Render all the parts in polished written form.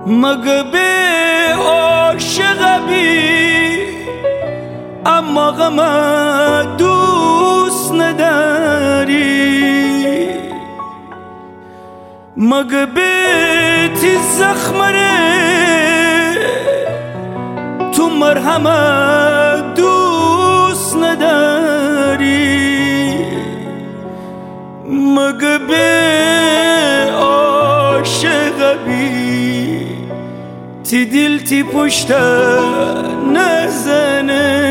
مگه به عاشقی اما غم دوست نداری، مگه به تی زخمره تو مرهم دوست نداری، مگه به عاشقی تی دل تی پشت نزنه،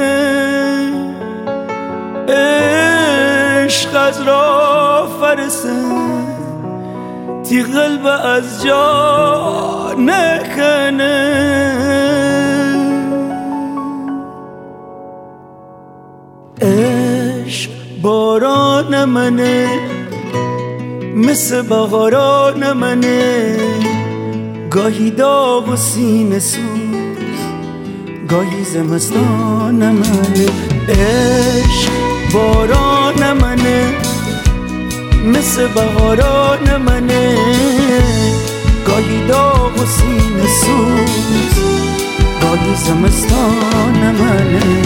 عشق از را فرسه تی قلب از جا نکنه. عشق باران منه مثل بهاران منه، گاهی داغ و سینه سوز گاهی زمستان منه. عشق باران منه مثل بهاران منه، گاهی داغ و سینه سوز گاهی زمستان منه.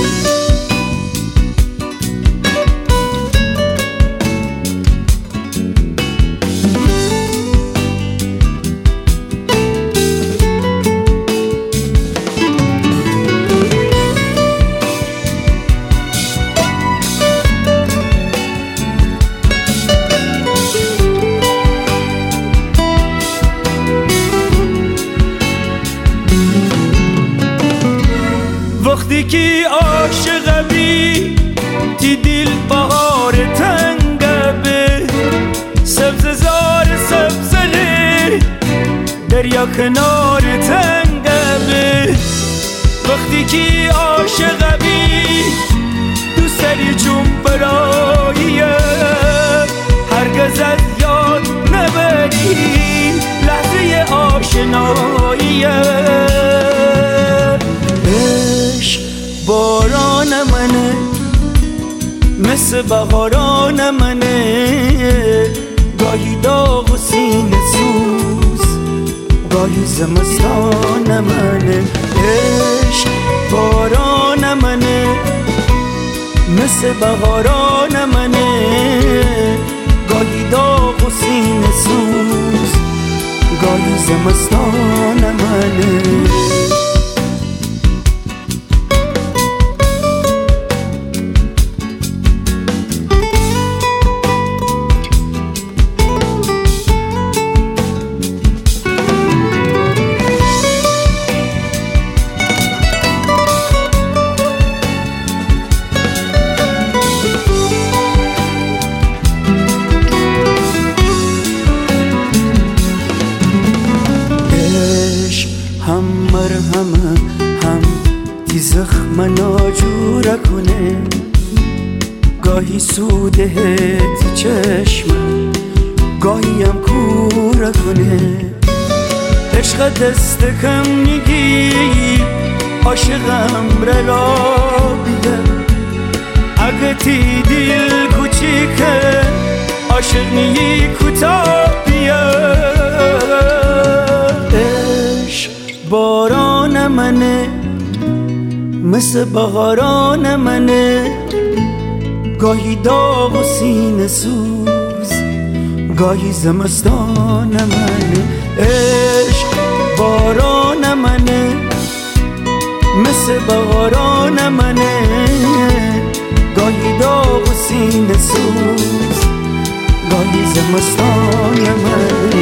وقتی که عاشقی تی دل بهار تنگه به سبز زار سبزه دریا کنار تنگه به. وقتی که عاشقی دوست داری چون براییه هرگز از یاد نبری لحظه آشناییه. باران منه مثل بهاران منه، گاهی داغ و سینه سوز گاهی زمستان منه. عشق باران منه مثل بهاران منه، گاهی داغ و سینه سوز گاهی زمستان منه. هم مرهمه هم تی زخم ناجوره کنه، گاهی سوده تی چشم گاهی هم کوره کنه. عشق دست کم میگی عاشقم را بیه، اگه تی دل کوچیکه عاشق نیی کوتاه بیه. باران منه مثل بهاران منه، گاهی داغ و سینه سوز گاهی زمستان منه. عشق باران منه مثل بهاران منه، گاهی داغ و سینه سوز گاهی زمستان منه.